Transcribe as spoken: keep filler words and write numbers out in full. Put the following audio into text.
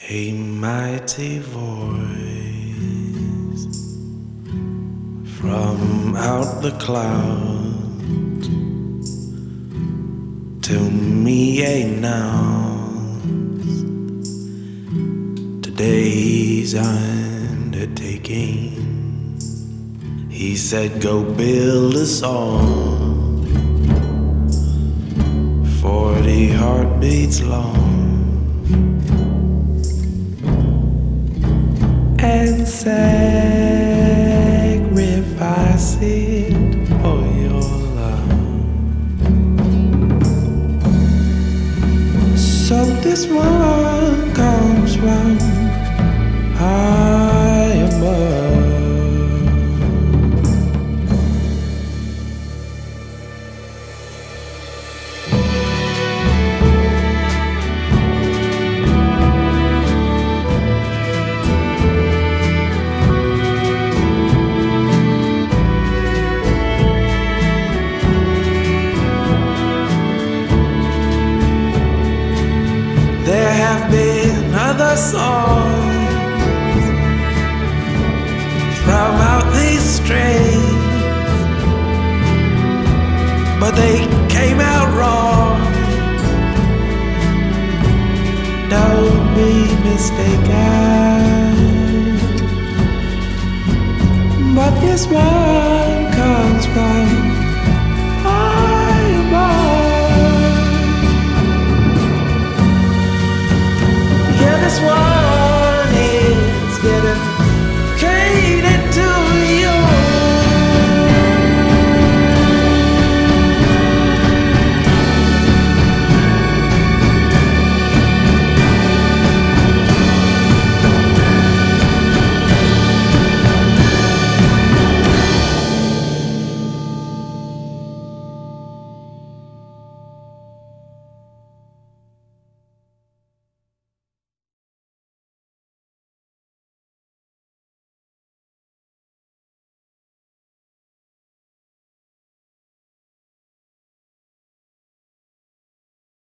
A mighty voice from out the clouds to me announced today's undertaking. He said, go build a song, forty heartbeats long, and sacrifice it for your love. So this one comes from high above. There have been other songs from out these streets, but they came out wrong. Don't be mistaken, but this one comes from high above. Yeah, this one is getting